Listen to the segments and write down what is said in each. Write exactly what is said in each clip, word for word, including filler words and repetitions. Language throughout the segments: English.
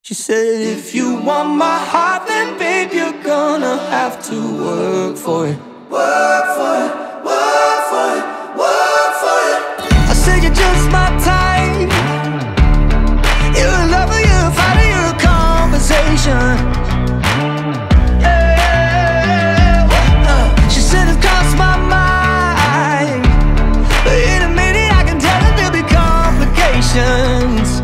She said, if you want my heart, then babe, you're gonna have to work for it. Work for it, work for it, work for it. I said, you're just my type. You're a lover, you're a fighter, you're a conversation. Yeah. uh, She said, it crossed my mind, but in a minute I can tell that there'll be complications.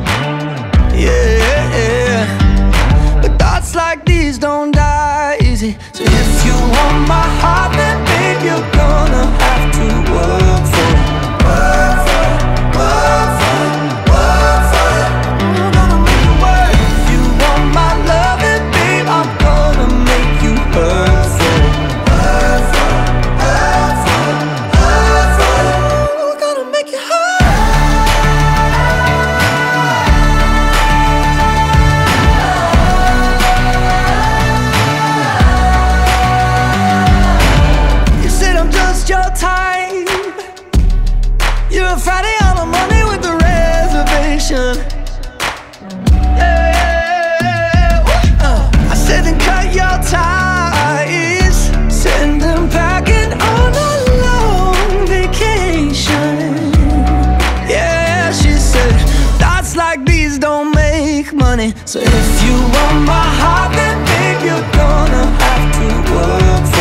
Yeah, but thoughts like these don't die easy. So if you want my heart, then babe, you're gonna have to work for it. Work for it, work for it, work for it. I'm gonna make it work. If you want my love, then babe, I'm gonna make you hurt for it. Hurt for it, hurt for it, hurt for it. I'm gonna make you hurt. Your type. You're a Friday on a Monday with a reservation. Yeah. uh, I said then cut your ties, send them packing on a long vacation. Yeah, she said thoughts like these don't make money. So if you want my heart, then babe, you're gonna have to work for